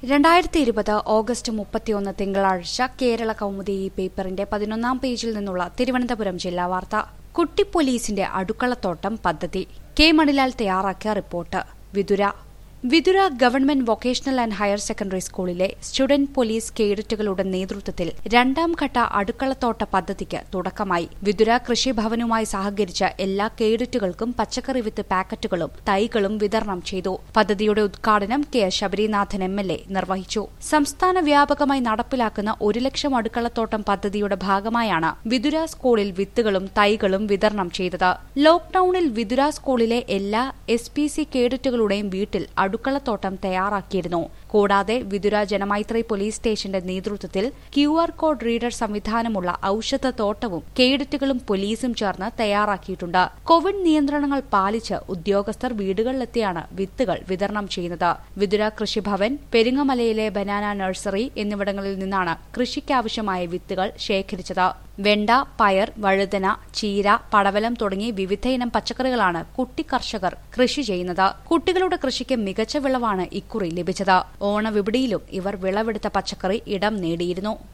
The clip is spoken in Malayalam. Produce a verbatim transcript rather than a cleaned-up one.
രണ്ടായിരത്തി ഇരുപത് ഓഗസ്റ്റ് മുപ്പത്തിയൊന്ന് തിങ്കളാഴ്ച കേരള കൗമുദി ഈ പേപ്പറിന്റെ പതിനൊന്നാം പേജിൽ നിന്നുള്ള തിരുവനന്തപുരം ജില്ലാ വാർത്ത. കുട്ടി പോലീസിന്റെ അടുക്കളത്തോട്ടം പദ്ധതി. കെ മണിലാൽ തയ്യാറാക്കിയ report. Vithura Vithura government vocational and higher secondary സ്കൂളിലെ സ്റ്റുഡന്റ് പോലീസ് കേഡറ്റുകളുടെ നേതൃത്വത്തിൽ രണ്ടാം ഘട്ട അടുക്കളത്തോട്ട പദ്ധതിക്ക് തുടക്കമായി. വിതുര കൃഷിഭവനുമായി സഹകരിച്ച എല്ലാ കേഡറ്റുകൾക്കും പച്ചക്കറി വിത്ത് പാക്കറ്റുകളും തൈകളും വിതരണം ചെയ്തു. പദ്ധതിയുടെ ഉദ്ഘാടനം K Sabarinathan M L A നിർവഹിച്ചു. സംസ്ഥാന വ്യാപകമായി നടപ്പിലാക്കുന്ന ഒരു ലക്ഷം അടുക്കളത്തോട്ടം പദ്ധതിയുടെ ഭാഗമായാണ് വിതുര സ്കൂളിൽ വിത്തുകളും തൈകളും വിതരണം ചെയ്തത്. ലോക്ഡൌണിൽ വിതുര സ്കൂളിലെ എല്ലാ എസ് പി സി കേഡറ്റുകളുടെയും വീട്ടിൽ അടുക്കളത്തോട്ടം തയ്യാറാക്കിയിരുന്നു. കൂടാതെ വിതുര ജനമൈത്രി പോലീസ് സ്റ്റേഷന്റെ നേതൃത്വത്തിൽ ക്യു ആർ കോഡ് റീഡർ സംവിധാനമുള്ള ഔഷധത്തോട്ടവും കേഡറ്റുകളും പോലീസും ചേർന്ന് തയ്യാറാക്കിയിട്ടുണ്ട്. കോവിഡ് നിയന്ത്രണങ്ങൾ പാലിച്ച് ഉദ്യോഗസ്ഥർ വീടുകളിലെത്തിയാണ് വിത്തുകൾ വിതരണം ചെയ്യുന്നത്. വിതുര കൃഷിഭവൻ, പെരിങ്ങമലയിലെ ബനാന നഴ്സറി എന്നിവിടങ്ങളിൽ നിന്നാണ് കൃഷിക്കാവശ്യമായ വിത്തുകൾ ശേഖരിച്ചത്. വെണ്ട, പയർ, വഴുതന, ചീര, പടവലം തുടങ്ങി വിവിധയിനം പച്ചക്കറികളാണ് കുട്ടി കർഷകർ കൃഷി ചെയ്യുന്നത്. കുട്ടികളുടെ കൃഷിക്ക് മികച്ച വിളവാണ് ഇക്കുറി ലഭിച്ചത്. ഓണവിപണിയിലും ഇവർ വിളവെടുത്ത പച്ചക്കറി ഇടം നേടിയിരുന്നു.